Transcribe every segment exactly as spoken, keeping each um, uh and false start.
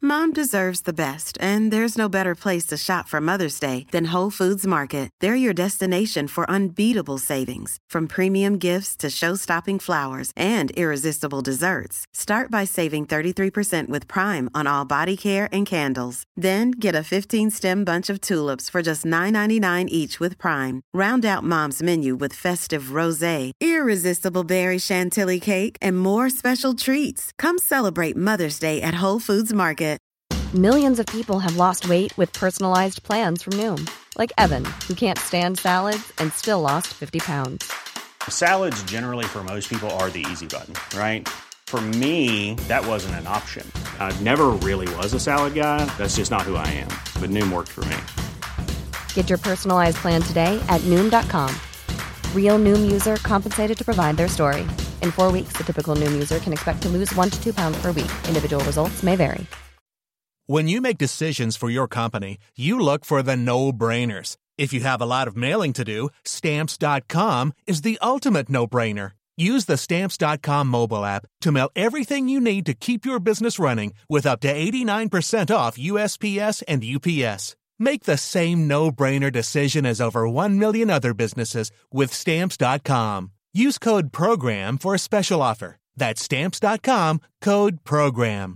Mom deserves the best, and there's no better place to shop for Mother's Day than Whole Foods Market. They're your destination for unbeatable savings, from premium gifts to show-stopping flowers and irresistible desserts. Start by saving thirty-three percent with Prime on all body care and candles. Then get a fifteen-stem bunch of tulips for just nine ninety-nine each with Prime. Round out Mom's menu with festive rosé, irresistible berry chantilly cake, and more special treats. Come celebrate Mother's Day at Whole Foods Market. Millions of people have lost weight with personalized plans from Noom. Like Evan, who can't stand salads and still lost fifty pounds. Salads generally for most people are the easy button, right? For me, that wasn't an option. I never really was a salad guy. That's just not who I am. But Noom worked for me. Get your personalized plan today at Noom dot com. Real Noom user compensated to provide their story. In four weeks, the typical Noom user can expect to lose one to two pounds per week. Individual results may vary. When you make decisions for your company, you look for the no-brainers. If you have a lot of mailing to do, Stamps dot com is the ultimate no-brainer. Use the Stamps dot com mobile app to mail everything you need to keep your business running with up to eighty-nine percent off U S P S and U P S. Make the same no-brainer decision as over one million other businesses with Stamps dot com. Use code PROGRAM for a special offer. That's Stamps dot com, code PROGRAM.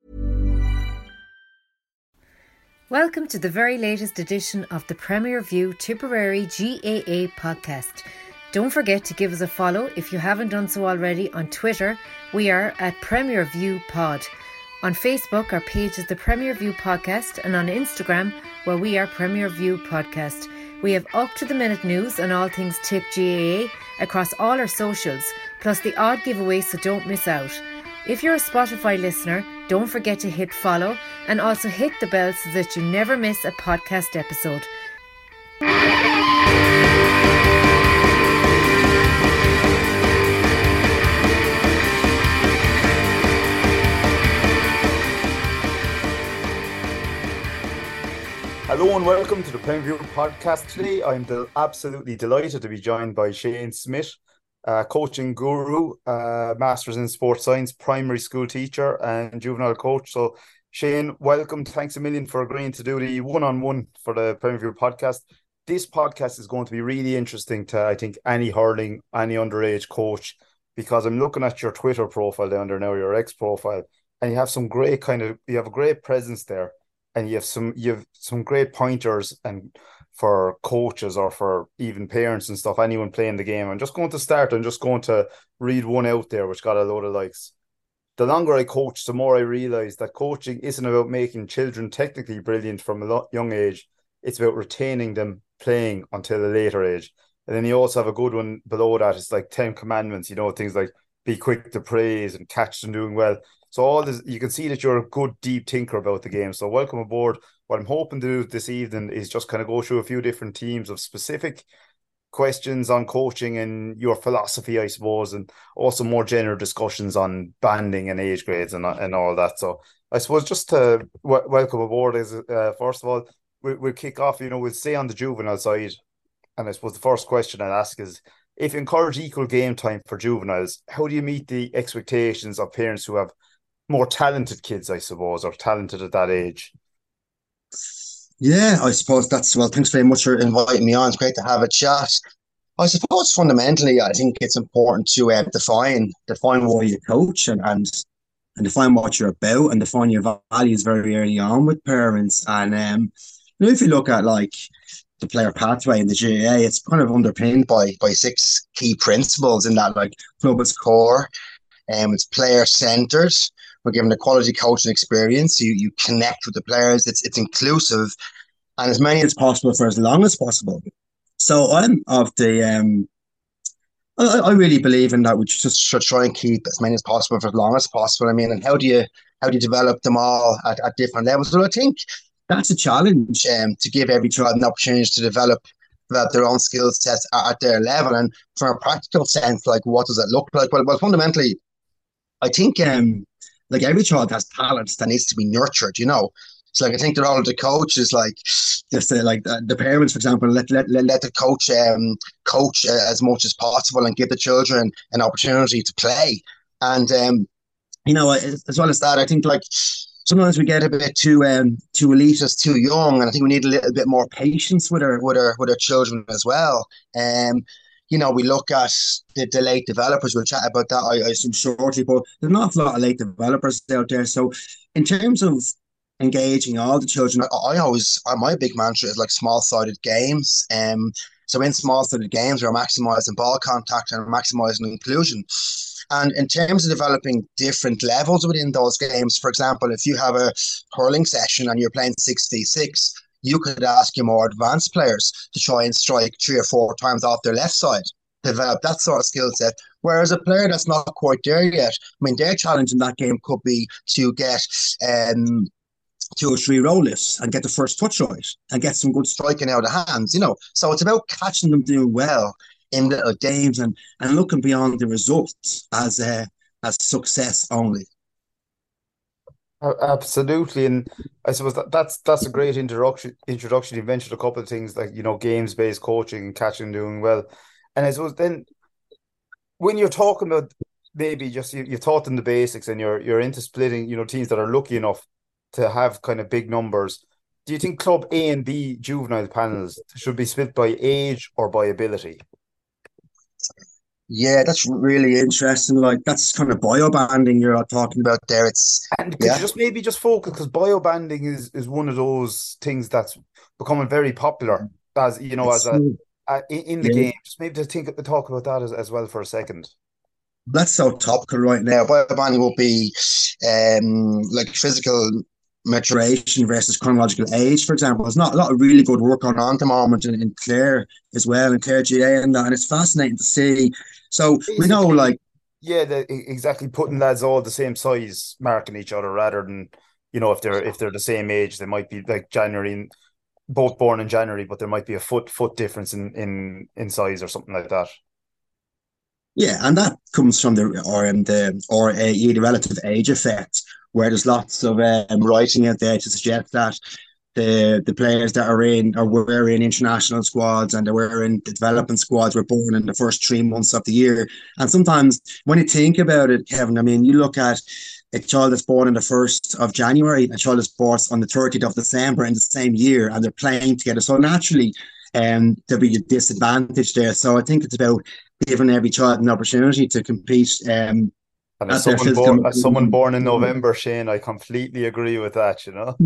Welcome to the very latest edition of the Premier View Tipperary G A A podcast. Don't forget to give us a follow if you haven't done so already on Twitter. We are at Premier View Pod. On Facebook, our page is the Premier View Podcast, and on Instagram, where we are Premier View Podcast. We have up-to-the-minute news on all things Tip G A A across all our socials, plus the odd giveaway, so don't miss out. If you're a Spotify listener, don't forget to hit follow and also hit the bell so that you never miss a podcast episode. Hello and welcome to the Premier View podcast. Today I'm del- absolutely delighted to be joined by Shane Smith, uh, coaching guru, uh, Masters in Sports Science, primary school teacher and juvenile coach. So Shane, welcome. Thanks a million for agreeing to do the one-on-one for the Premier View podcast. This podcast is going to be really interesting to, I think, any hurling, any underage coach, because I'm looking at your Twitter profile down there now, your X profile, and you have some great kind of, you have a great presence there. And you have some you have some great pointers and for coaches or for even parents and stuff, anyone playing the game. I'm just going to start. I'm just going to read one out there which got a load of likes. The longer I coach, the more I realise that coaching isn't about making children technically brilliant from a young age. It's about retaining them playing until a later age. And then you also have a good one below that. It's like Ten Commandments, you know, things like be quick to praise and catch them doing well. So all this, you can see that you're a good deep thinker about the game. So welcome aboard. What I'm hoping to do this evening is just kind of go through a few different teams of specific questions on coaching and your philosophy, I suppose, and also more general discussions on banding and age grades and, and all that. So I suppose just to w- welcome aboard is, uh, first of all, we, we'll kick off, you know, we'll stay on the juvenile side. And I suppose the first question I'd ask is, if you encourage equal game time for juveniles, how do you meet the expectations of parents who have more talented kids, I suppose, or talented at that age? Yeah, I suppose that's, well, thanks very much for inviting me on. It's great to have a chat. I suppose fundamentally, I think it's important to uh, define define why you coach and, and and define what you're about and define your values very early on with parents. And um, you know, if you look at like the player pathway in the G A A, it's kind of underpinned by by six key principles in that, like club is core, and um, it's player centered. We're given a quality coaching experience. You you connect with the players. It's it's inclusive, and as many as possible for as long as possible. So I'm of the um, I, I really believe in that. We just should try and keep as many as possible for as long as possible. I mean, and how do you how do you develop them all at, at different levels? So I think that's a challenge, um, to give every child an opportunity to develop develop their own skill sets at, at their level. And from a practical sense, like what does it look like? Well, well fundamentally, I think um. like every child has talent that needs to be nurtured, you know. So like I think that all of the coaches, like just uh, like the, the parents, for example, let let let, let the coach um coach uh, as much as possible and give the children an opportunity to play. And um, you know, as well as that, I think like sometimes we get a bit too um too elitist, too young, and I think we need a little bit more patience with our with our with our children as well. Um, you know, we look at the, the late developers. We'll chat about that, I, I assume, shortly, but there's not a lot of late developers out there. So, in terms of engaging all the children, I, I always uh, my big mantra is like small-sided games. Um, so in small-sided games, we're maximising ball contact and maximising inclusion. And in terms of developing different levels within those games, for example, if you have a hurling session and you're playing six v six, you could ask your more advanced players to try and strike three or four times off their left side, develop that sort of skill set. Whereas a player that's not quite there yet, I mean, their challenge in that game could be to get um, two or three roll lifts and get the first touch right and get some good striking out of hands, you know. So it's about catching them doing well in little games and, and looking beyond the results as uh, as success only. Absolutely, and I suppose that, that's that's a great introduction. Introduction. You mentioned a couple of things like, you know, games based coaching and catching doing well, and I suppose then when you're talking about maybe just you, you taught them the basics and you're you're into splitting, you know, teams that are lucky enough to have kind of big numbers. Do you think Club A and B juvenile panels should be split by age or by ability? Yeah, that's really interesting. Like, that's kind of bio banding you're talking about there. It's And could yeah. you just maybe just focus, because bio banding is is one of those things that's becoming very popular as, you know, It's, as a, a in in the yeah, game. Just maybe to think talk about that as, as well for a second. that's so topical right now. Bio banding will be um like physical maturation versus chronological age, for example. There's not a lot of really good work on on at the moment in, in Clare as well, in Clare G A and that, and it's fascinating to see. So we know, Basically, like, yeah, the, e- exactly, putting lads all the same size, marking each other rather than, you know, if they're if they're the same age, they might be like January and both born in January, but there might be a foot foot difference in in in size or something like that. yeah, and that comes from the or um, the or a the relative age effect, where there's lots of um, writing out there to suggest that the the players that are in or were in international squads and they were in the development squads were born in the first three months of the year. And sometimes when you think about it, Kevin, I mean, you look at a child that's born on the first of January, a child that's born on the thirtieth of December in the same year, and they're playing together. So naturally, um, there'll be a disadvantage there. So I think it's about giving every child an opportunity to compete um, And as at their someone physical. born as someone born in November, Shane, I completely agree with that, you know.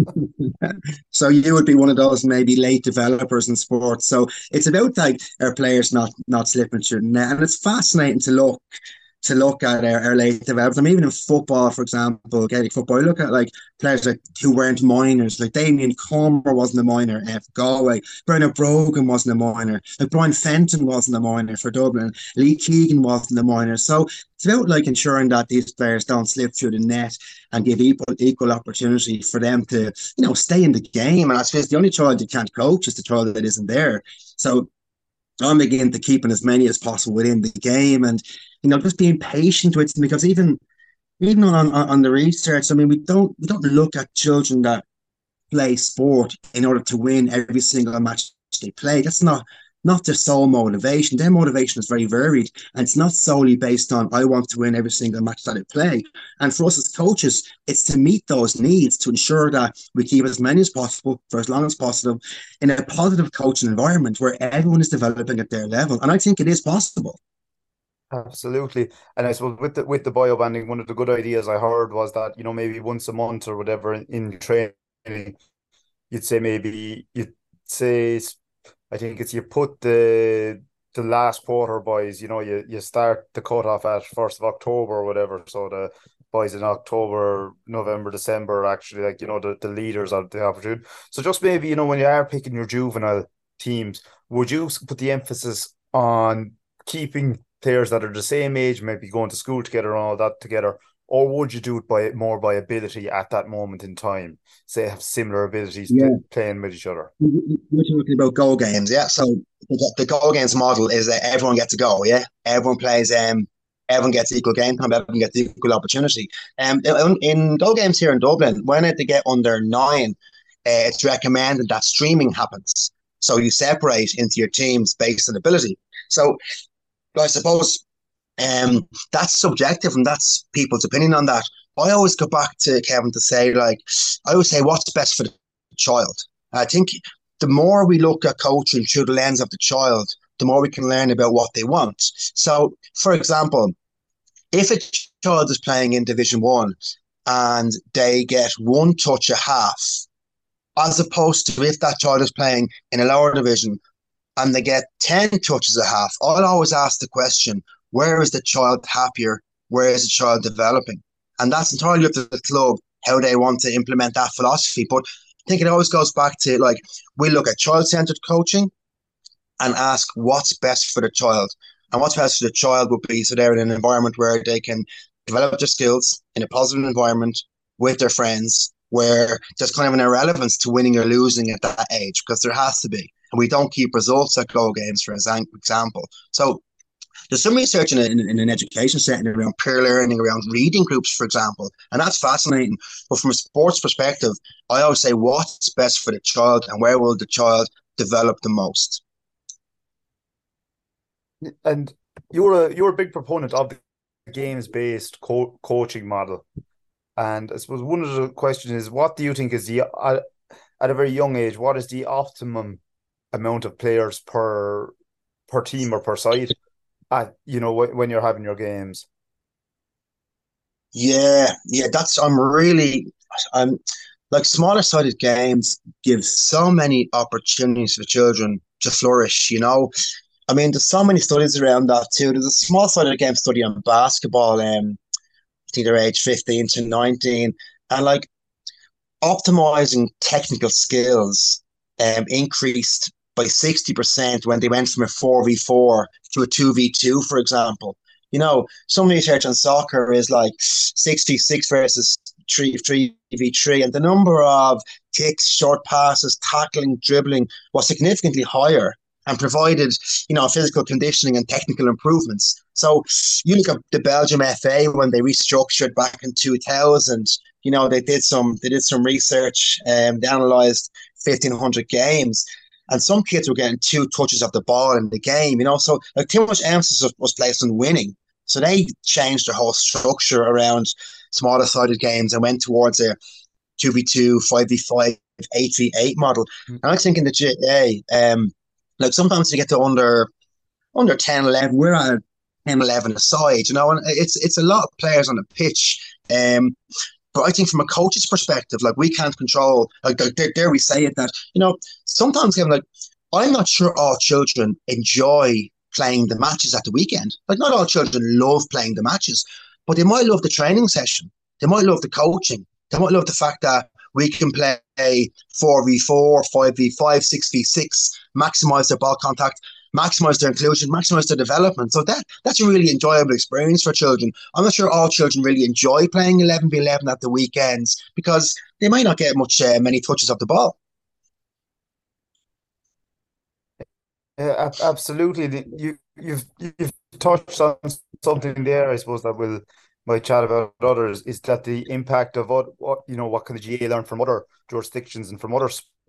So you would be one of those maybe late developers in sports. So it's about like our players not not slipping through the net, and it's fascinating to look to look at our, our late developers. I mean, even in football, for example, Gaelic football, you look at like players like who weren't minors, like Damien Comer wasn't a minor uh, for Galway, Bernard Brogan wasn't a minor, like Brian Fenton wasn't a minor for Dublin, Lee Keegan wasn't a minor. So it's about like ensuring that these players don't slip through the net and give equal equal opportunity for them to, you know, stay in the game. And I suppose the only child you can't coach is the child that isn't there. So I'm again to keeping as many as possible within the game, and you know, just being patient with them, because even even on, on on the research, I mean, we don't we don't look at children that play sport in order to win every single match they play. That's not not their sole motivation. Their motivation is very varied, and it's not solely based on I want to win every single match that I play. And for us as coaches, it's to meet those needs, to ensure that we keep as many as possible for as long as possible in a positive coaching environment where everyone is developing at their level. And I think it is possible. Absolutely. And I suppose with the with the bio banding, one of the good ideas I heard was that, you know, maybe once a month or whatever in, in training, you'd say maybe you'd say I think it's you put the the last quarter boys, you know, you, you start the cutoff at first of October or whatever. So the boys in October, November, December are actually like, you know, the, the leaders of the opportunity. So just maybe, you know, when you are picking your juvenile teams, would you put the emphasis on keeping players that are the same age, maybe going to school together and all that together, or would you do it by more by ability at that moment in time? Say have similar abilities Yeah. play, playing with each other. We're talking about goal games, yeah. So the, the goal games model is that everyone gets a goal, yeah. Everyone plays, um, everyone gets equal game time, everyone gets equal opportunity. Um, in, in goal games here in Dublin, when they get under nine, uh, it's recommended that streaming happens. So you separate into your teams based on ability. So I suppose um, that's subjective and that's people's opinion on that. I always go back to Kevin to say, like, I always say, what's best for the child? I think the more we look at coaching through the lens of the child, the more we can learn about what they want. So, for example, if a child is playing in Division One and they get one touch a half, as opposed to if that child is playing in a lower division and they get ten touches a half, I'll always ask the question, where is the child happier? Where is the child developing? And that's entirely up to the club, how they want to implement that philosophy. But I think it always goes back to, like, we look at child-centered coaching and ask what's best for the child. And what's best for the child would be so they're in an environment where they can develop their skills in a positive environment with their friends, where there's kind of an irrelevance to winning or losing at that age, because there has to be. And we don't keep results at Go Games, for example. So there's some research in, a, in, in an education setting around peer learning, around reading groups, for example, and that's fascinating. But from a sports perspective, I always say what's best for the child and where will the child develop the most. And you're a you're a big proponent of the games-based co- coaching model. And I suppose one of the questions is, what do you think is the, at, at a very young age, what is the optimum amount of players per per team or per side, at, you know, when you're having your games? Yeah, yeah, that's, I'm really, I'm like, smaller sided games give so many opportunities for children to flourish, you know. I mean, there's so many studies around that too. There's a small sided game study on basketball, um, I think they're age fifteen to nineteen, and like optimizing technical skills um, increased by sixty percent when they went from a four v four to a two v two, for example. You know, some research on soccer is like six v six versus three v three, and the number of kicks, short passes, tackling, dribbling was significantly higher and provided, you know, physical conditioning and technical improvements. So you look at the Belgium F A when they restructured back in two thousand. You know, they did some they did some research. Um, they analysed fifteen hundred games, and some kids were getting two touches of the ball in the game. You know, so like too much emphasis was placed on winning. So they changed their whole structure around smaller sided games and went towards a two v two, five v five, eight v eight model. Mm-hmm. And I think in the G A, um, like sometimes you get to under under ten, eleven, we're at ten, eleven aside, you know, and it's it's a lot of players on the pitch. Um, but I think from a coach's perspective, like we can't control, like dare, dare we say it, that, you know, sometimes Kevin, like I'm not sure all children enjoy playing the matches at the weekend. Like not all children love playing the matches, but they might love the training session. They might love the coaching. They might love the fact that we can play four v four, five v five, six v six, maximize their ball contact, maximize their inclusion, maximize their development. So that that's a really enjoyable experience for children. I'm not sure all children really enjoy playing eleven v eleven at the weekends because they might not get much uh, many touches of the ball. Yeah, absolutely. You you've you've touched on something there, I suppose, that will might chat about others, is that the impact of what, what you know, what can the G A A learn from other jurisdictions and from other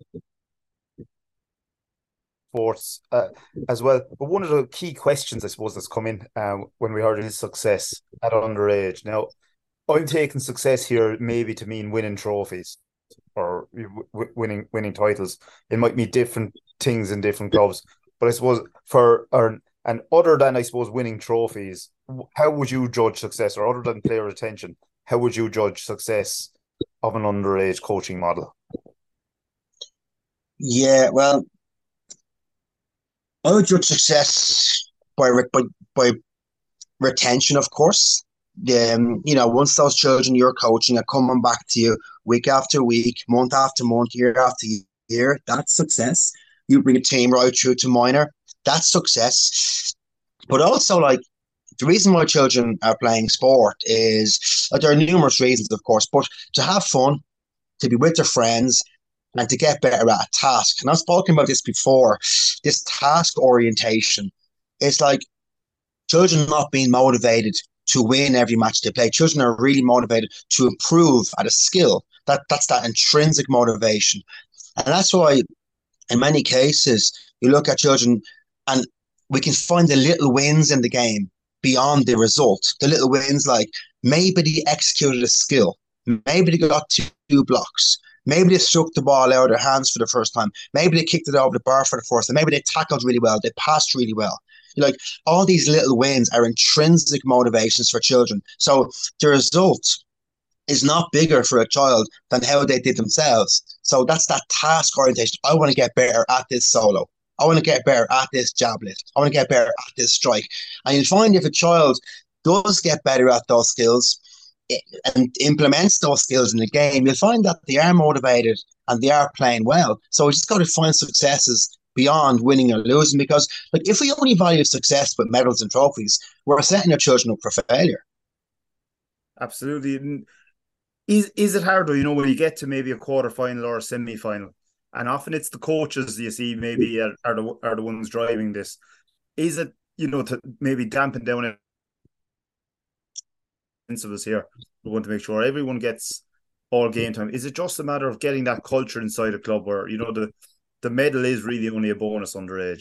sports uh, as well. But one of the key questions, I suppose, that's come in uh, when we heard his success at underage. Now, I'm taking success here maybe to mean winning trophies or w- winning winning titles. It might mean different things in different clubs. But I suppose for or, and other than, I suppose, winning trophies, how would you judge success, or other than player retention, how would you judge success of an underage coaching model? Yeah, well, I would judge success by by, by retention, of course. Um, you know, once those children you're coaching are coming back to you week after week, month after month, year after year, that's success. You bring a team right through to minor, that's success. But also, like, the reason why children are playing sport is, like, there are numerous reasons, of course, but to have fun, to be with their friends, and to get better at a task. And I've spoken about this before, this task orientation. It's like children not being motivated to win every match they play. Children are really motivated to improve at a skill. That That's that intrinsic motivation. And that's why, in many cases, you look at children and we can find the little wins in the game beyond the result. The little wins, like maybe they executed a skill, maybe they got two, two blocks, maybe they struck the ball out of their hands for the first time, maybe they kicked it over the bar for the first time, maybe they tackled really well, they passed really well. Like all these little wins are intrinsic motivations for children. So the result is not bigger for a child than how they did themselves. So that's that task orientation. I want to get better at this solo. I want to get better at this jab lift. I want to get better at this strike. And you'll find if a child does get better at those skills and implements those skills in the game, you'll find that they are motivated and they are playing well. So we just got to find successes beyond winning or losing, because like if we only value success with medals and trophies, we're setting our children up for failure. Absolutely. Is is it hard though, you know, when you get to maybe a quarter final or a semi final, and often it's the coaches you see maybe are, are the are the ones driving this. Is it, you know, to maybe dampen down it of us here? We want to make sure everyone gets all game time. Is it just a matter of getting that culture inside a club where, you know, the the medal is really only a bonus underage?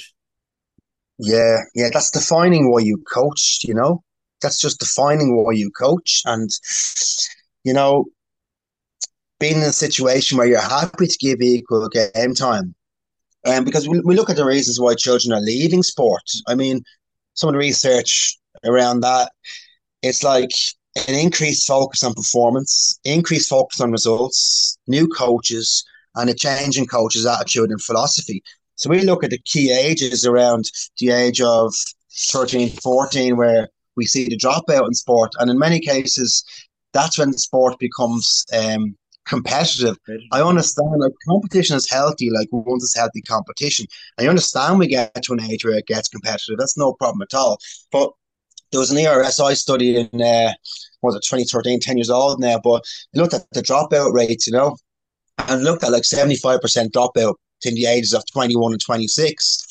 Yeah, yeah, that's defining why you coach, you know? That's just defining why you coach. And, you know, being in a situation where you're happy to give equal game time. Um, because we, we look at the reasons why children are leaving sport. I mean, some of the research around that, it's like an increased focus on performance, increased focus on results, new coaches, and a change in coaches' attitude and philosophy. So we look at the key ages around the age of thirteen, fourteen, where we see the dropout in sport. And in many cases, that's when sport becomes um, competitive. I understand, like, competition is healthy, like once it's healthy competition. I understand we get to an age where it gets competitive. That's no problem at all. But there was an E R S I study in, uh, what was it, twenty thirteen, ten years old now, but it looked at the dropout rates, you know, and looked at like seventy-five percent dropout in the ages of twenty-one and twenty-six.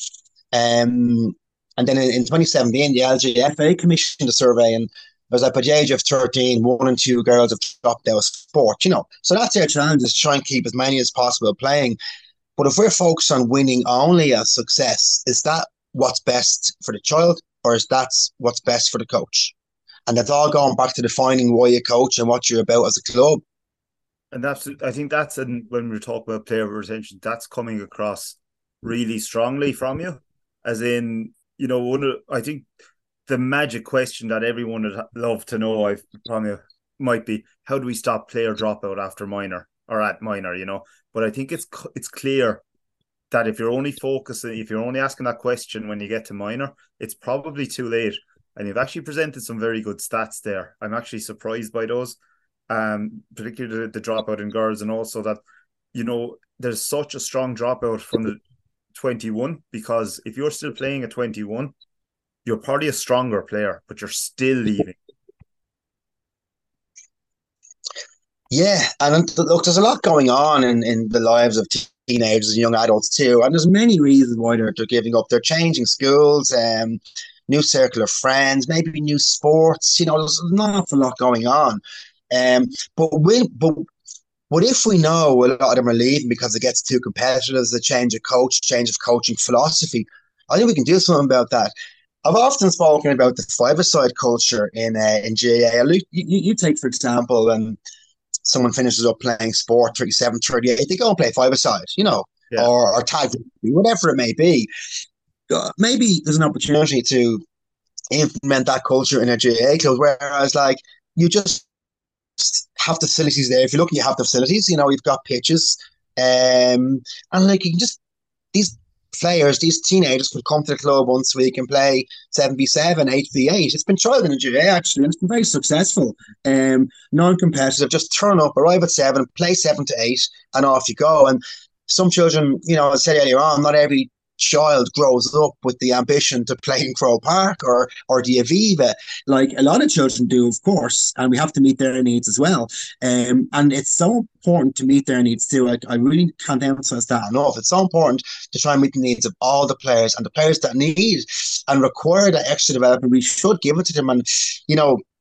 Um, and then in, in twenty seventeen, the L G F A commissioned a survey, and it was like by the age of thirteen, one and two girls have dropped out of sport, you know. So that's their challenge, is to try and keep as many as possible playing. But if we're focused on winning only as success, is that what's best for the child, or is that what's best for the coach? And that's all going back to defining why you coach and what you're about as a club. And that's, I think that's, and when we talk about player retention, that's coming across really strongly from you. As in, you know, one of, I think the magic question that everyone would love to know, I from you, might be, how do we stop player dropout after minor or at minor, you know? But I think it's it's clear that if you're only focusing, if you're only asking that question when you get to minor, it's probably too late. And you've actually presented some very good stats there. I'm actually surprised by those. Um, particularly the, the dropout in girls, and also that, you know, there's such a strong dropout from the twenty-one, because if you're still playing at twenty-one, you're probably a stronger player, but you're still leaving. Yeah, and look, there's a lot going on in, in the lives of teenagers and young adults too, and there's many reasons why they're, they're giving up. They're changing schools, um, new circle of friends, maybe new sports. You know, there's not an awful lot going on. Um, but we, but what if we know a lot of them are leaving because it gets too competitive, there's a change of coach, change of coaching philosophy? I think we can do something about that. I've often spoken about the five-a-side culture in uh, in G A A. You, you, you take, for example, when someone finishes up playing sport, thirty-seven, thirty-eight, they go and play five-a-side, you know, yeah. or, or tag, whatever it may be. Uh, maybe there's an opportunity to implement that culture in a G A A club, whereas, like, you just have the facilities there. If you're looking, you have the facilities, you know, you've got pitches, um, and like you can just, these players, these teenagers could come to the club once a week and play seven v seven, eight v eight. It's been trialled in the G A A actually, and it's been very successful. Um, non-competitive, just turn up, arrive at seven, play seven to eight, and off you go. And some children, you know, as I said earlier on, not every child grows up with the ambition to play in Crow Park or or the Aviva, like a lot of children do, of course, and we have to meet their needs as well. Um, and it's so important to meet their needs too. Like, I really can't emphasize that enough. It's so important to try and meet the needs of all the players, and the players that need and require that extra development, we should give it to them. And, you know,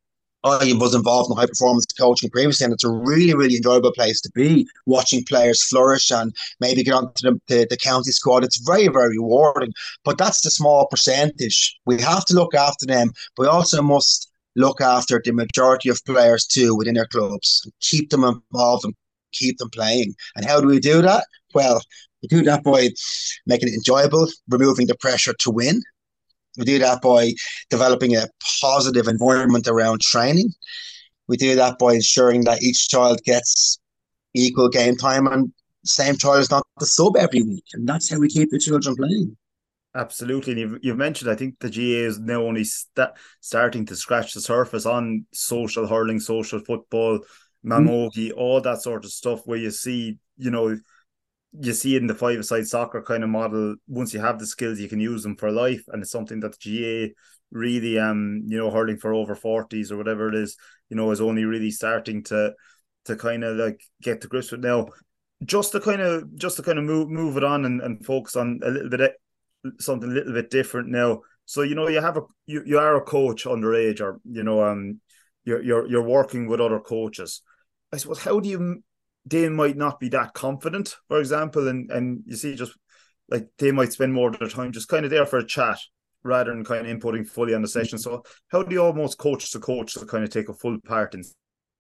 I was involved in high performance coaching previously, and it's a really, really enjoyable place to be, watching players flourish and maybe get onto the, the, the county squad. It's very, very rewarding. But that's the small percentage. We have to look after them. But we also must look after the majority of players too within their clubs, keep them involved and keep them playing. And how do we do that? Well, we do that by making it enjoyable, removing the pressure to win. We do that by developing a positive environment around training. We do that by ensuring that each child gets equal game time and the same child is not the sub every week. And that's how we keep the children playing. Absolutely. And you've, you've mentioned, I think the G A A is now only st- starting to scratch the surface on social hurling, social football, Mamogi, mm. all that sort of stuff where you see, you know, you see in the five-a-side soccer kind of model, once you have the skills, you can use them for life. And it's something that the G A A really, um, you know, hurling for over forties or whatever it is, you know, is only really starting to to kind of like get to grips with now. Just to kind of just to kind of move move it on and, and focus on a little bit something a little bit different now. So, you know, you have a you, you are a coach underage, or, you know, um you're you're you're working with other coaches. I suppose, how do you they might not be that confident, for example, and, and you see just like they might spend more of their time just kind of there for a chat rather than kind of inputting fully on the session. So how do you almost coach to coach to kind of take a full part in?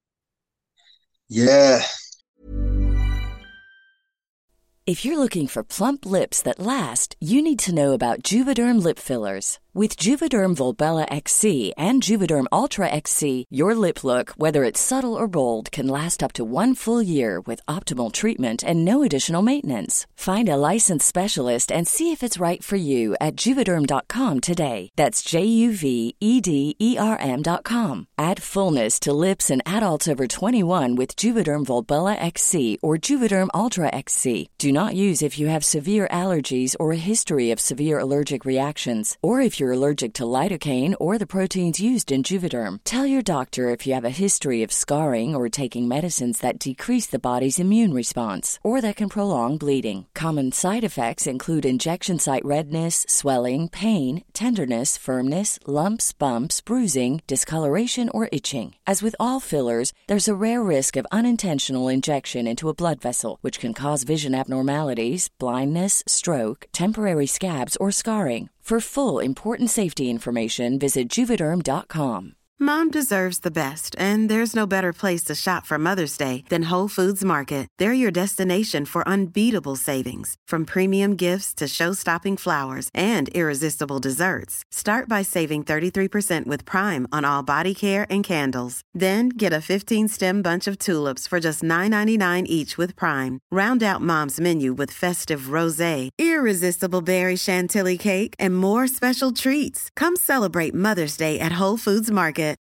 Yeah. If you're looking for plump lips that last, you need to know about Juvederm lip fillers. With Juvederm Volbella X C and Juvederm Ultra X C, your lip look, whether it's subtle or bold, can last up to one full year with optimal treatment and no additional maintenance. Find a licensed specialist and see if it's right for you at Juvederm dot com today. That's J U V E D E R M dot com. Add fullness to lips in adults over twenty-one with Juvederm Volbella X C or Juvederm Ultra X C. Do not use if you have severe allergies or a history of severe allergic reactions, or if you're allergic to lidocaine or the proteins used in Juvederm. Tell your doctor if you have a history of scarring or taking medicines that decrease the body's immune response or that can prolong bleeding. Common side effects include injection site redness, swelling, pain, tenderness, firmness, lumps, bumps, bruising, discoloration, or itching. As with all fillers, there's a rare risk of unintentional injection into a blood vessel, which can cause vision abnormalities, blindness, stroke, temporary scabs, or scarring. For full, important safety information, visit Juvederm dot com. Mom deserves the best, and there's no better place to shop for Mother's Day than Whole Foods Market. They're your destination for unbeatable savings, from premium gifts to show-stopping flowers and irresistible desserts. Start by saving thirty-three percent with Prime on all body care and candles. Then get a fifteen-stem bunch of tulips for just nine ninety-nine each with Prime. Round out Mom's menu with festive rosé, irresistible berry chantilly cake, and more special treats. Come celebrate Mother's Day at Whole Foods Market.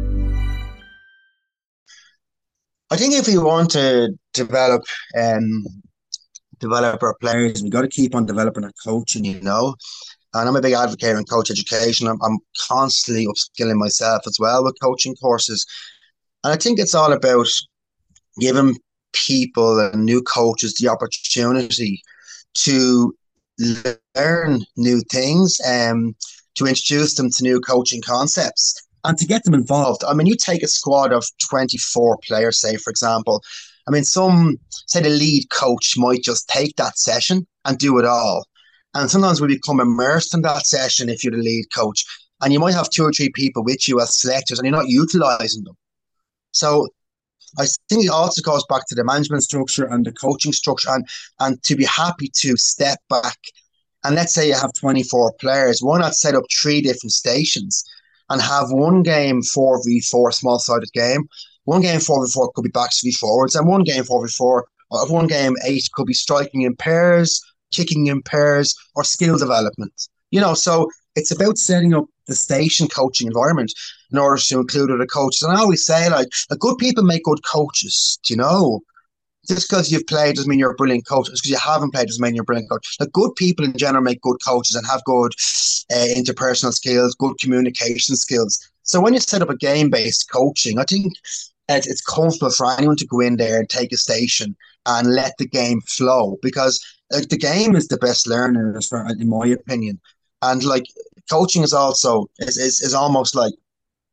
I think if we want to develop um, develop our players, we got to keep on developing our coaching, you know. And I'm a big advocate in coach education. I'm, I'm constantly upskilling myself as well with coaching courses. And I think it's all about giving people and new coaches the opportunity to learn new things, um, to introduce them to new coaching concepts, and to get them involved. I mean, you take a squad of twenty-four players, say, for example. I mean, some, say the lead coach might just take that session and do it all. And sometimes we become immersed in that session if you're the lead coach. And you might have two or three people with you as selectors and you're not utilising them. So I think it also goes back to the management structure and the coaching structure, and, and to be happy to step back. And let's say you have twenty-four players. Why not set up three different stations and have one game four v four, small-sided game. One game four v four could be backs v forwards, and one game four v four, or one game eight could be striking in pairs, kicking in pairs, or skill development. You know, so it's about setting up the station coaching environment in order to include other coaches. And I always say, like, good people make good coaches, you know. Just because you've played doesn't mean you're a brilliant coach. Just because you haven't played doesn't mean you're a brilliant coach. Like, good people in general make good coaches and have good uh, interpersonal skills, good communication skills. So when you set up a game-based coaching, I think it's, it's comfortable for anyone to go in there and take a station and let the game flow, because like, the game is the best learner, as far, in my opinion. And like coaching is also is, is is almost like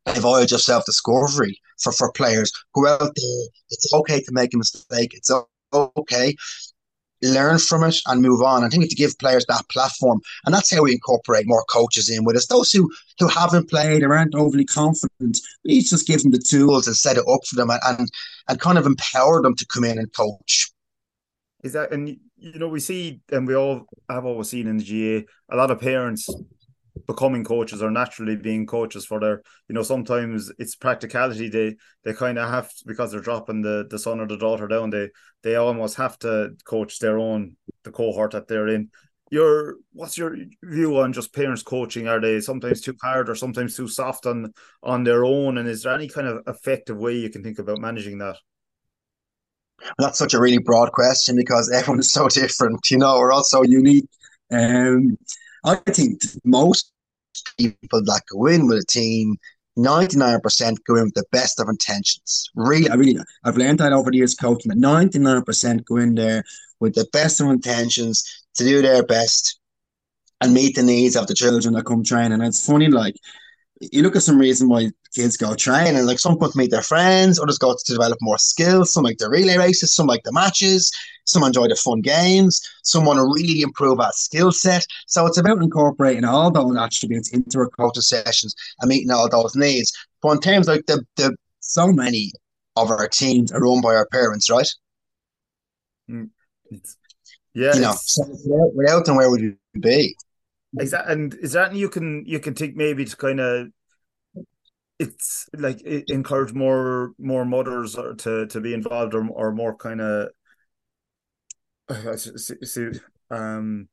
a voyage of self-discovery for, for players. Go out there. It's okay to make a mistake. It's okay. Learn from it and move on. I think we have to give players that platform. And that's how we incorporate more coaches in with us. Those who, who haven't played or aren't overly confident, we just give them the tools and set it up for them and, and, and kind of empower them to come in and coach. Is that, and you know, we see, and we all have always seen in the G A, a lot of parents becoming coaches or naturally being coaches for their, you know, sometimes it's practicality. They they kind of have to, because they're dropping the, the son or the daughter down, they they almost have to coach their own, the cohort that they're in. Your what's your view on just parents coaching? Are they sometimes too hard or sometimes too soft on on their own? And is there any kind of effective way you can think about managing that? That's such a really broad question because everyone is so different, you know, we're all so unique. Um, I think most people that go in with a team, ninety-nine percent go in with the best of intentions. Really, I really, I've learned that over the years coaching, that ninety-nine percent go in there with the best of intentions to do their best and meet the needs of the children that come training. And it's funny, like, you look at some reason why kids go train, and like some want to meet their friends, others go to develop more skills. Some like the relay races, some like the matches, some enjoy the fun games, some want to really improve our skill set. So it's about incorporating all those attributes into our coaching sessions and meeting all those needs. But in terms of like the, the so many of our teams are run by our parents, right? Mm. It's, yeah, you know, so without, without them, where would we be? Exactly. And is that you can you can think maybe to kind of, it's like it encourage more more mothers to to be involved, or or more kind of um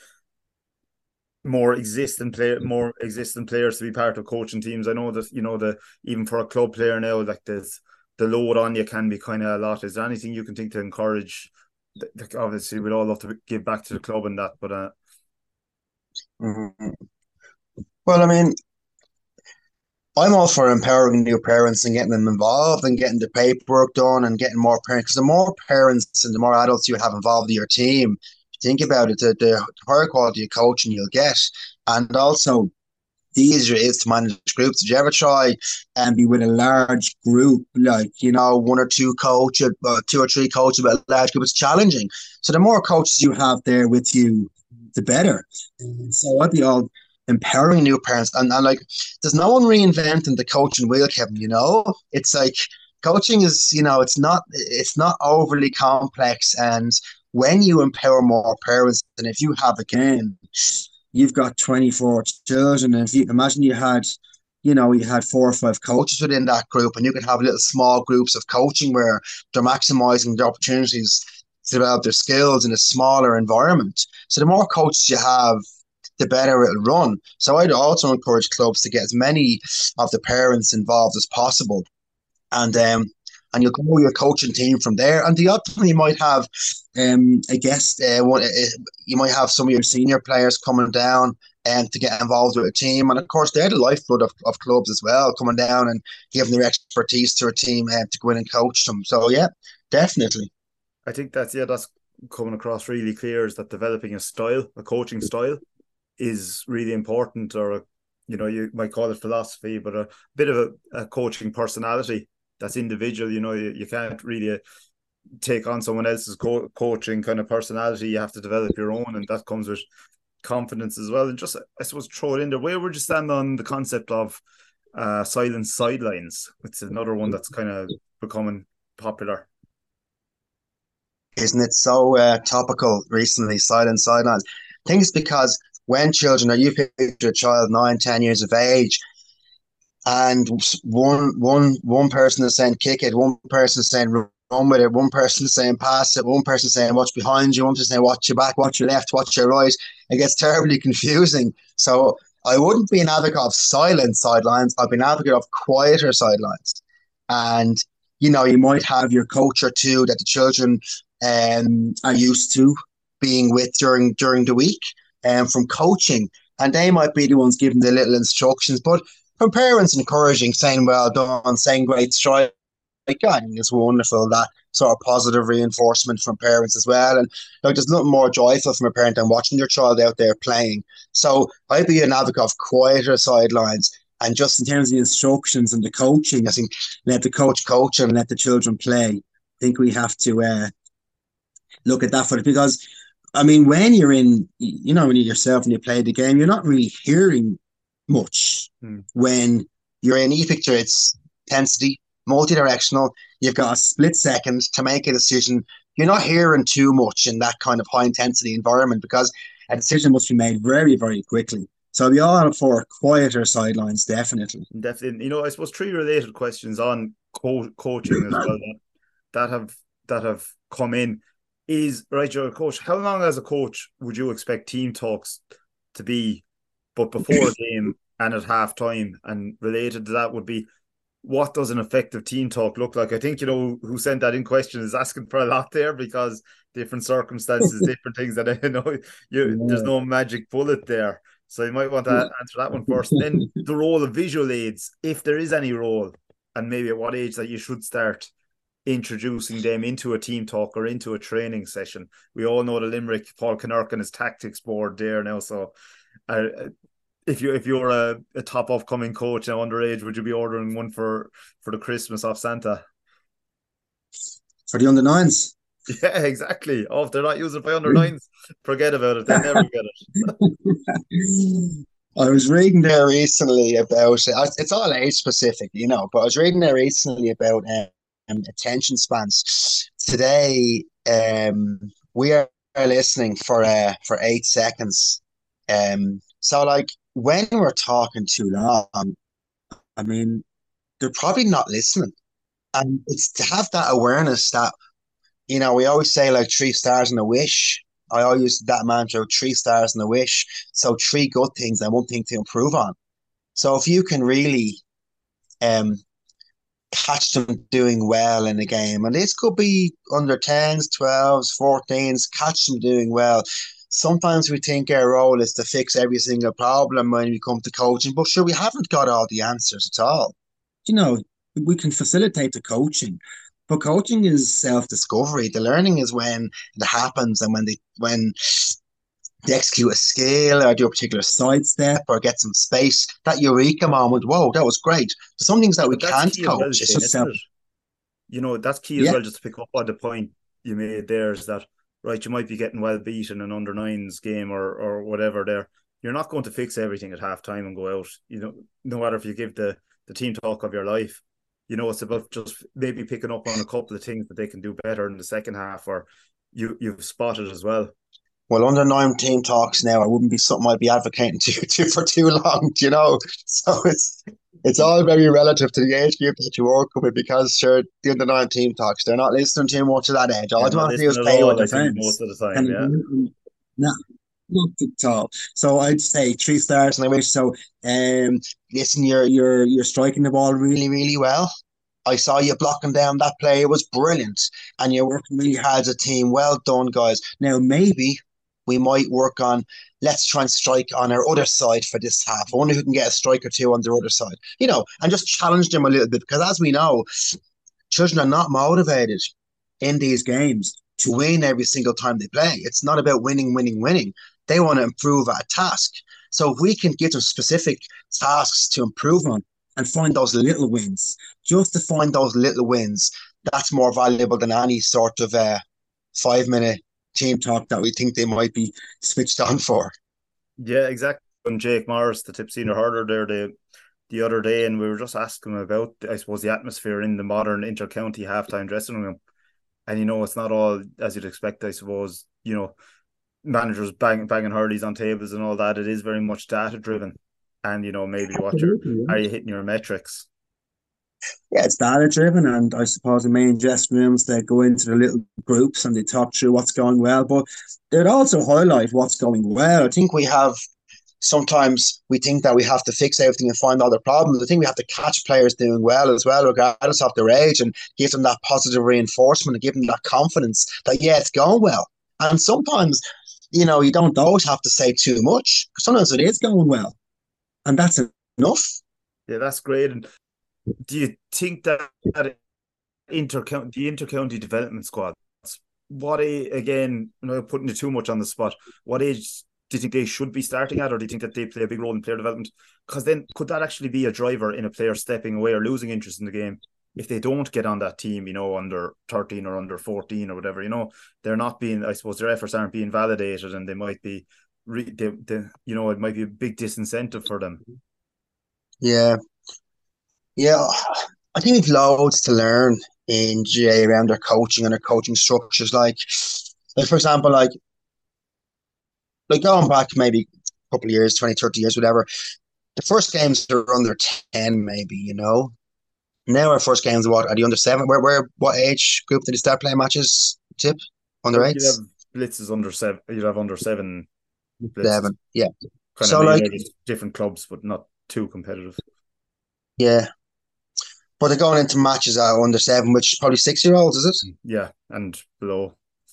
more existing player more existing players to be part of coaching teams. I know that, you know, the even for a club player now, like this the load on you can be kind of a lot. Is there anything you can think to encourage? Obviously we'd all love to give back to the club and that, but uh mm-hmm. Well, I mean, I'm all for empowering new parents and getting them involved and getting the paperwork done and getting more parents. Because the more parents and the more adults you have involved in your team, think about it, the, the higher quality of coaching you'll get. And also, the easier it is to manage groups. Did you ever try and be with a large group, like, you know, one or two coaches, uh, two or three coaches with a large group? It's challenging. So the more coaches you have there with you, the better. So I'd be all empowering new parents, and, and like, there's no one reinventing the coaching wheel, Kevin. You know, it's like coaching is, you know, it's not it's not overly complex. And when you empower more parents, and if you have, again, you've got twenty-four children, and if you imagine you had, you know, you had four or five coaches within that group, and you could have little small groups of coaching where they're maximizing the opportunities to develop their skills in a smaller environment. So the more coaches you have, the better it'll run. So I'd also encourage clubs to get as many of the parents involved as possible. And um, and you'll grow your coaching team from there. And the other thing, you might have, um, I guess, uh, one, uh, you might have some of your senior players coming down and um, to get involved with a team. And of course, they're the lifeblood of, of clubs as well, coming down and giving their expertise to a team and uh, to go in and coach them. So yeah, definitely. I think that's, yeah, that's coming across really clear, is that developing a style, a coaching style, is really important. Or, you know, you might call it philosophy, but a bit of a, a coaching personality that's individual. You know, you, you can't really uh, take on someone else's co- coaching kind of personality. You have to develop your own, and that comes with confidence as well. And just, I suppose, throw it in there. Where would you stand on the concept of uh, silent sidelines? It's another one that's kind of becoming popular. Isn't it so uh, topical recently, silent sidelines? I think it's because when children, or you picture a child nine, ten years of age, and one one one person is saying kick it, one person is saying run with it, one person is saying pass it, one person is saying watch behind you, one person is saying watch your back, watch your left, watch your right. It gets terribly confusing. So I wouldn't be an advocate of silent sidelines. I'd be an advocate of quieter sidelines. And, you know, you might have your coach or two that the children um, are used to being with during during the week, and um, from coaching, and they might be the ones giving the little instructions. But from parents encouraging, saying well done, saying great strike, like, I think it's wonderful, that sort of positive reinforcement from parents as well. And like, there's nothing more joyful from a parent than watching your child out there playing. So I'd be an advocate of quieter sidelines. And just in terms of the instructions and the coaching, I think let the coach coach and let the children play. I think we have to uh, look at that for it, because, I mean, when you're in, you know, when you yourself and you play the game, you're not really hearing much. Hmm. When you're in e-picture, it's intensity, multi-directional. You've got a split second to make a decision. You're not hearing too much in that kind of high intensity environment, because a decision must be made very, very quickly. So we all for quieter sidelines, definitely. Definitely. You know, I suppose three related questions on co- coaching as well that, that have that have come in is, right, you're a coach. How long as a coach would you expect team talks to be, but before a game and at half time? And related to that would be, what does an effective team talk look like? I think, you know, who sent that in question is asking for a lot there, because different circumstances, different things that, you know, you, yeah. there's no magic bullet there. So you might want to answer that one first. Then the role of visual aids, if there is any role, and maybe at what age that you should start introducing them into a team talk or into a training session. We all know the Limerick, Paul Kinnerk and his tactics board there now. So uh, if you if you're a, a top upcoming coach now underage, would you be ordering one for for the Christmas off Santa? For the under nines? Yeah, exactly. Oh, if they're not using it by under nines, forget about it. They never get it. I was reading there recently about, it's all age specific, you know, but I was reading there recently about um, attention spans. Today, um, we are listening for uh, for eight seconds. Um, so, like, when we're talking too long, I mean, they're probably not listening. And it's to have that awareness that, you know, we always say like three stars and a wish. I always use that mantra, three stars and a wish. So three good things and one thing to improve on. So if you can really um, catch them doing well in a game, and this could be under tens, twelves, fourteens, catch them doing well. Sometimes we think our role is to fix every single problem when we come to coaching, but sure, we haven't got all the answers at all. You know, we can facilitate the coaching. But coaching is self-discovery. The learning is when it happens, and when they when they execute a skill or do a particular sidestep or get some space. That eureka moment, whoa, that was great. There's some things that we can't coach. Well, it's just self- it? You know, that's key as yeah. well, just to pick up on the point you made there, is that, right, you might be getting well beat in an under nines game or or whatever there. You're not going to fix everything at half time and go out. You know, no matter if you give the, the team talk of your life. You know, it's about just maybe picking up on a couple of things that they can do better in the second half, or you, you've spotted as well. Well, under nine team talks now, I wouldn't be something I'd be advocating to, to for too long, you know. So it's it's all very relative to the age group that you work with, because sure, the under nine team talks, they're not listening too much at that age. All yeah, I want to do is play with their friends. Most of the time, and, yeah. No. Not at all. So I'd say three stars, and I wish so. Um, listen, you're you're you're striking the ball really, really well. I saw you blocking down that play; it was brilliant, and you're working really hard as a team. Well done, guys. Now maybe we might work on. Let's try and strike on our other side for this half. I wonder who can get a strike or two on the other side. You know, and just challenge them a little bit, because as we know, children are not motivated in these games to win every single time they play. It's not about winning, winning, winning. They want to improve at a task. So if we can give them specific tasks to improve on and find those little wins, just to find those little wins, that's more valuable than any sort of uh, five-minute team talk that we think they might be switched on for. Yeah, exactly. When Jake Morris, the tip senior hurler there, the, the other day, and we were just asking him about, I suppose, the atmosphere in the modern inter-county halftime dressing room. And, you know, it's not all as you'd expect, I suppose, you know, managers bang, banging hurleys on tables and all that. It is very much data driven, and you know, maybe what you're are you hitting your metrics? Yeah, it's data driven, and I suppose the main dressing rooms, they go into the little groups and they talk through what's going well, but they'd also highlight what's going well. I think we have sometimes we think that we have to fix everything and find all the problems. I think we have to catch players doing well as well, regardless of their age, and give them that positive reinforcement and give them that confidence that yeah, it's going well. And sometimes, you know, you don't always have to say too much. Sometimes it is going well, and that's enough. Yeah, that's great. And do you think that, that intercounty, the intercounty development squad, what age, again, you know, putting you too much on the spot, what age do you think they should be starting at, or do you think that they play a big role in player development? Because then could that actually be a driver in a player stepping away or losing interest in the game if they don't get on that team, you know, under thirteen or under fourteen or whatever? You know, they're not being, I suppose their efforts aren't being validated, and they might be, re- they, they, you know, it might be a big disincentive for them. Yeah. Yeah. I think we've loads to learn in G A A around their coaching and their coaching structures. Like, like for example, like, like going back maybe a couple of years, twenty, thirty years, whatever, the first games are under ten, maybe, you know. Now our first games, what, are the under seven? Where, where, what age group did they start playing matches? Tip? Under You'd have eights? blitzes under seven, you'd have under seven blitzes. Seven, yeah. Kind So, of like, maybe different clubs, but not too competitive. yeah. But they're going into matches at under seven, which is probably six year olds, is it? Yeah, and below.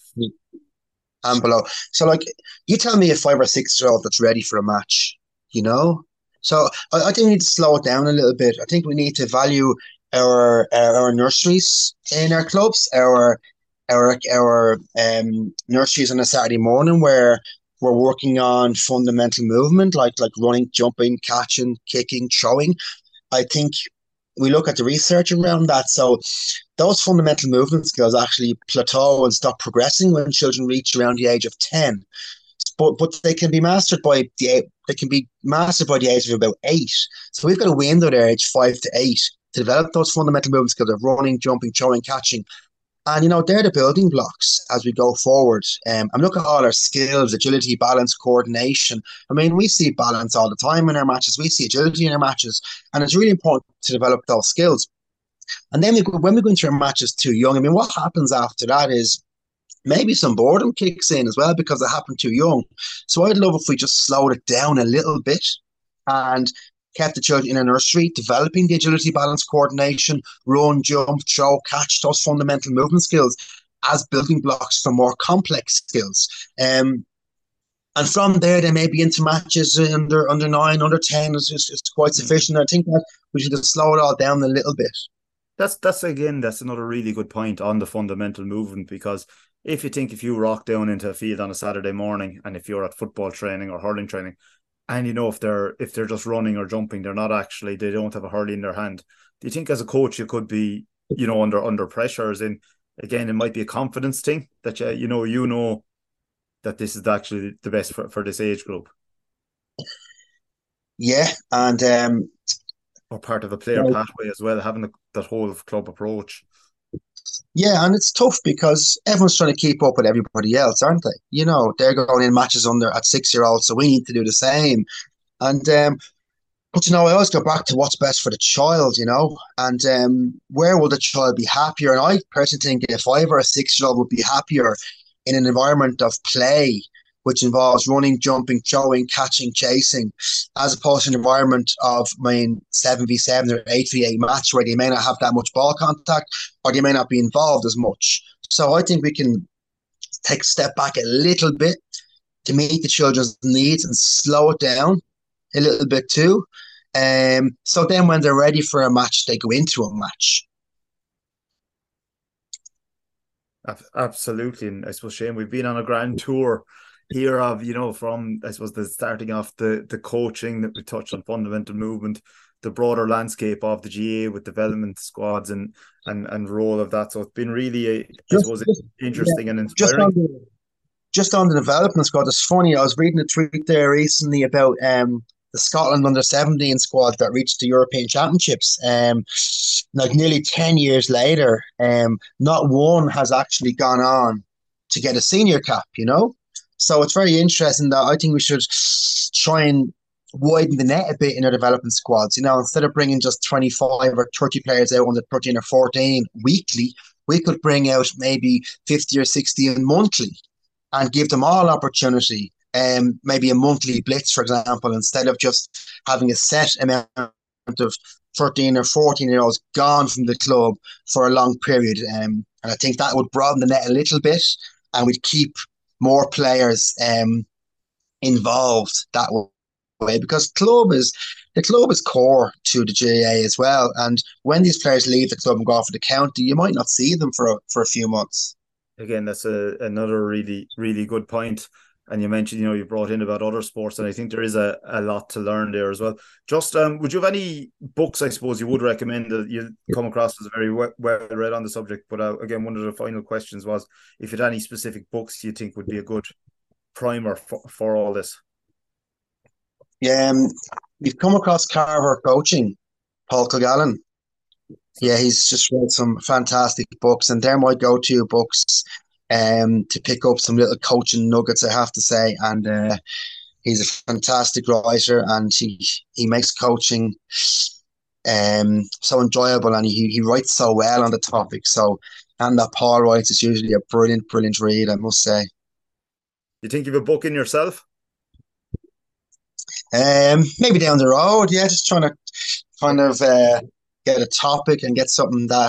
And below. So, like, you tell me a five or six year old that's ready for a match, you know? So, I, I think we need to slow it down a little bit. I think we need to value our our, our nurseries in our clubs, our our our um nurseries on a Saturday morning where we're working on fundamental movement, like like running, jumping, catching, kicking, throwing. I think we look at the research around that. So those fundamental movement skills actually plateau and stop progressing when children reach around the age of ten. But but they can be mastered by the they can be mastered by the age of about eight. So we've got a window there, age five to eight, to develop those fundamental movement skills of running, jumping, throwing, catching. And, you know, they're the building blocks as we go forward. Um, I'm looking at all our skills, agility, balance, coordination. I mean, we see balance all the time in our matches. We see agility in our matches. And it's really important to develop those skills. And then we go, when we go into our matches too young, I mean, what happens after that is maybe some boredom kicks in as well because it happened too young. So I'd love if we just slowed it down a little bit and kept the children in a nursery, developing the agility, balance, coordination, run, jump, throw, catch, those fundamental movement skills as building blocks for more complex skills. Um, and from there, they may be into matches under under nine, under ten. It's, it's, it's quite sufficient. I think that we should just slow it all down a little bit. That's that's again, that's another really good point on the fundamental movement, because if you think if you rock down into a field on a Saturday morning and if you're at football training or hurling training, and you know if they're if they're just running or jumping, they're not actually, they don't have a hurley in their hand. Do you think as a coach you could be, you know, under under pressure? As in, again, it might be a confidence thing that you you know you know that this is actually the best for, for this age group. Yeah, and um, or part of a player right. pathway as well, having the, that whole of club approach. Yeah, and it's tough because everyone's trying to keep up with everybody else, aren't they? You know, they're going in matches under at six year olds, so we need to do the same. And um, but you know, I always go back to what's best for the child, you know, and um, where will the child be happier? And I personally think a five or a six year old would be happier in an environment of play, which involves running, jumping, throwing, catching, chasing, as opposed to an environment of, I mean, seven v seven or eight v eight match where they may not have that much ball contact or they may not be involved as much. So I think we can take a step back a little bit to meet the children's needs and slow it down a little bit too. Um, so then when they're ready for a match, they go into a match. Absolutely. And I suppose, Shane, we've been on a grand tour here of, you know, from, I suppose, the starting off the the coaching that we touched on, fundamental movement, the broader landscape of the G A A with development squads and and and role of that. So it's been really, a, I Just, suppose, just, interesting yeah, and just inspiring. on the, just on the development squad, it's funny, I was reading a tweet there recently about um the Scotland under seventeen squad that reached the European Championships. Um, like nearly ten years later, um, not one has actually gone on to get a senior cap, you know? So it's very interesting that I think we should try and widen the net a bit in our development squads. You know, instead of bringing just twenty-five or thirty players out under thirteen or fourteen weekly, we could bring out maybe fifty or sixty monthly and give them all opportunity. Um, maybe a monthly blitz, for example, instead of just having a set amount of thirteen or fourteen year olds gone from the club for a long period. Um, and I think that would broaden the net a little bit and we'd keep more players um, involved that way, because club is the club is core to the G A A as well. And when these players leave the club and go off to the county, you might not see them for a, for a few months. Again, that's a, another really, really good point. and you mentioned, you know, you brought in about other sports, and I think there is a, a lot to learn there as well. Just, um, would you have any books, I suppose, you would recommend that you come across as very well, well read on the subject? But uh, again, one of the final questions was if you had any specific books you think would be a good primer for, for all this. Yeah, um, you've come across Carver Coaching, Paul Kilgallen. Yeah, he's just read some fantastic books, and they're my go-to books um, to pick up some little coaching nuggets, I have to say. And uh, he's a fantastic writer, and he, he makes coaching um, so enjoyable, and he, he writes so well on the topic. So, and that Paul writes is usually a brilliant, brilliant read, I must say. You think you have a book in yourself? Um, maybe down the road, yeah, just trying to kind of uh, get a topic and get something that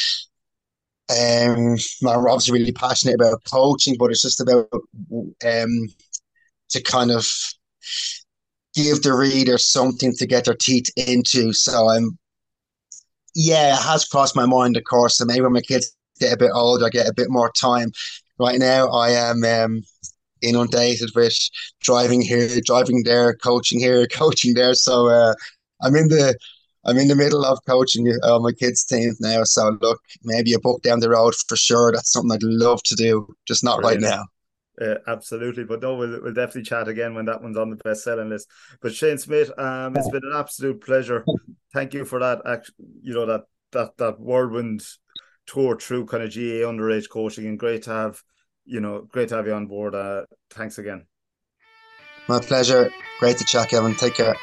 um, I'm obviously really passionate about coaching, but it's just about um, to kind of give the reader something to get their teeth into. So I'm, yeah, it has crossed my mind, of course, and maybe when my kids get a bit older, I get a bit more time. Right now, I am um, inundated with driving here, driving there, coaching here, coaching there. So uh, I'm in the I'm in the middle of coaching uh, my kids' teams now. So look, maybe a book down the road for sure. That's something I'd love to do, just not Brilliant. right now. Uh, absolutely, but no, we'll we'll definitely chat again when that one's on the best-selling list. But Shane Smith, um, it's been an absolute pleasure. Thank you for that. You know, that that that whirlwind tour through kind of G A A underage coaching, and great to have. You know, great to have you on board. Uh, thanks again. My pleasure. Great to chat, Kevin. Take care.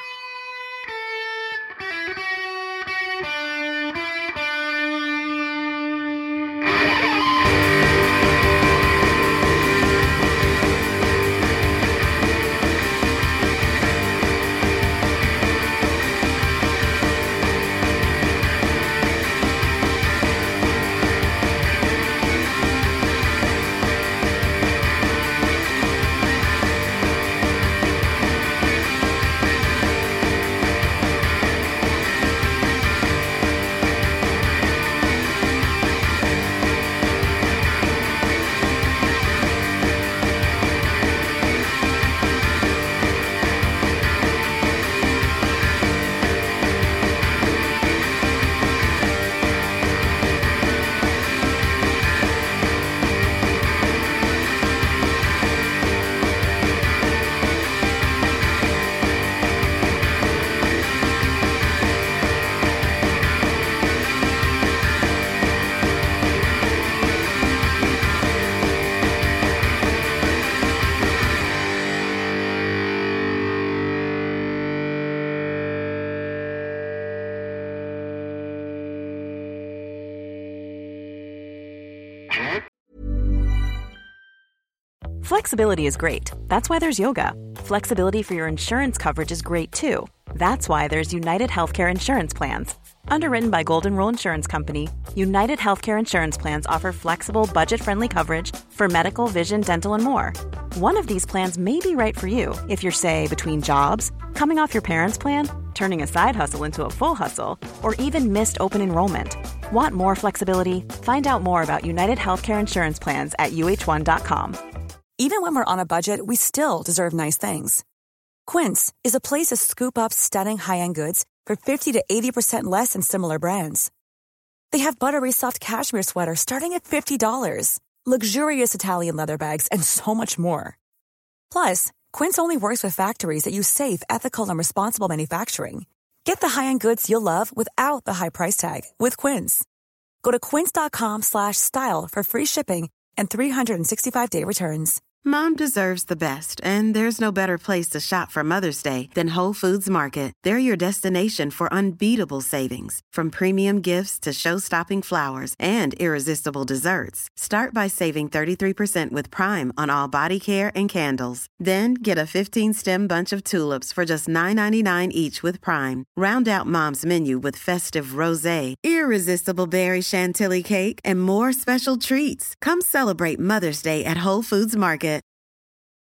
Flexibility is great. That's why there's yoga. Flexibility for your insurance coverage is great too. That's why there's United Healthcare Insurance Plans. Underwritten by Golden Rule Insurance Company, United Healthcare Insurance Plans offer flexible, budget-friendly coverage for medical, vision, dental, and more. One of these plans may be right for you if you're, say, between jobs, coming off your parents' plan, turning a side hustle into a full hustle, or even missed open enrollment. Want more flexibility? Find out more about United Healthcare Insurance Plans at U H one dot com. Even when we're on a budget, we still deserve nice things. Quince is a place to scoop up stunning high-end goods for fifty to eighty percent less than similar brands. They have buttery soft cashmere sweaters starting at fifty dollars, luxurious Italian leather bags, and so much more. Plus, Quince only works with factories that use safe, ethical, and responsible manufacturing. Get the high-end goods you'll love without the high price tag with Quince. Go to quince.com slash style for free shipping and three sixty-five day returns. Mom deserves the best, and there's no better place to shop for Mother's Day than Whole Foods Market. They're your destination for unbeatable savings, from premium gifts to show-stopping flowers and irresistible desserts. Start by saving thirty-three percent with Prime on all body care and candles. Then get a fifteen-stem bunch of tulips for just nine ninety-nine each with Prime. Round out Mom's menu with festive rosé, irresistible berry chantilly cake, and more special treats. Come celebrate Mother's Day at Whole Foods Market.